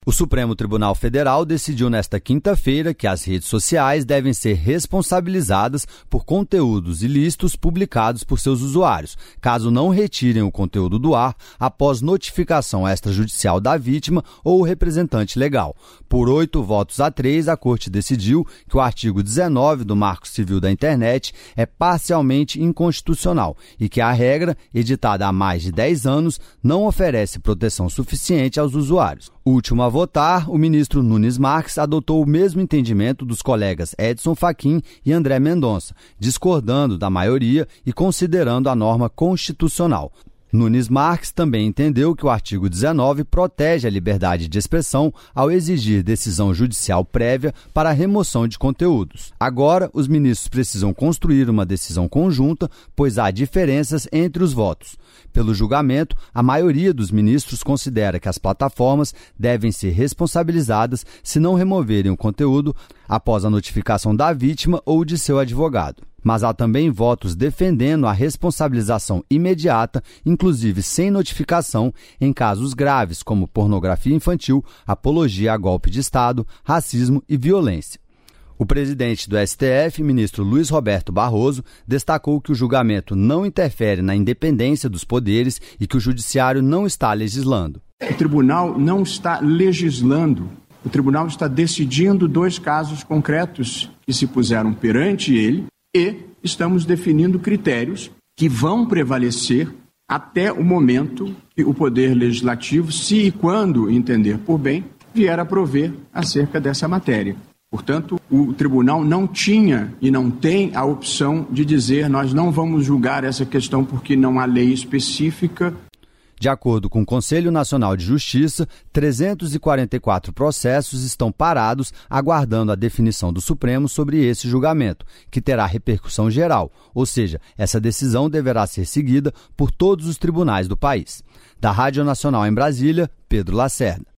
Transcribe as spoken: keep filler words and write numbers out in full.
O Supremo Tribunal Federal decidiu nesta quinta-feira que as redes sociais devem ser responsabilizadas por conteúdos ilícitos publicados por seus usuários, caso não retirem o conteúdo do ar após notificação extrajudicial da vítima ou o representante legal. Por oito votos a três, a Corte decidiu que o artigo dezenove do Marco Civil da Internet é parcialmente inconstitucional e que a regra, editada há mais de dez anos, não oferece proteção suficiente aos usuários. O último a votar, o ministro Nunes Marques adotou o mesmo entendimento dos colegas Edson Fachin e André Mendonça, discordando da maioria e considerando a norma constitucional. Nunes Marques também entendeu que o artigo dezenove protege a liberdade de expressão ao exigir decisão judicial prévia para a remoção de conteúdos. Agora, os ministros precisam construir uma decisão conjunta, pois há diferenças entre os votos. Pelo julgamento, a maioria dos ministros considera que as plataformas devem ser responsabilizadas se não removerem o conteúdo após a notificação da vítima ou de seu advogado. Mas há também votos defendendo a responsabilização imediata, inclusive sem notificação, em casos graves como pornografia infantil, apologia a golpe de Estado, racismo e violência. O presidente do S T F, ministro Luiz Roberto Barroso, destacou que o julgamento não interfere na independência dos poderes e que o judiciário não está legislando. O tribunal não está legislando. O tribunal está decidindo dois casos concretos que se puseram perante ele e estamos definindo critérios que vão prevalecer até o momento que o Poder Legislativo, se e quando entender por bem, vier a prover acerca dessa matéria. Portanto, o tribunal não tinha e não tem a opção de dizer nós não vamos julgar essa questão porque não há lei específica. De acordo com o Conselho Nacional de Justiça, trezentos e quarenta e quatro processos estão parados aguardando a definição do Supremo sobre esse julgamento, que terá repercussão geral, ou seja, essa decisão deverá ser seguida por todos os tribunais do país. Da Rádio Nacional em Brasília, Pedro Lacerda.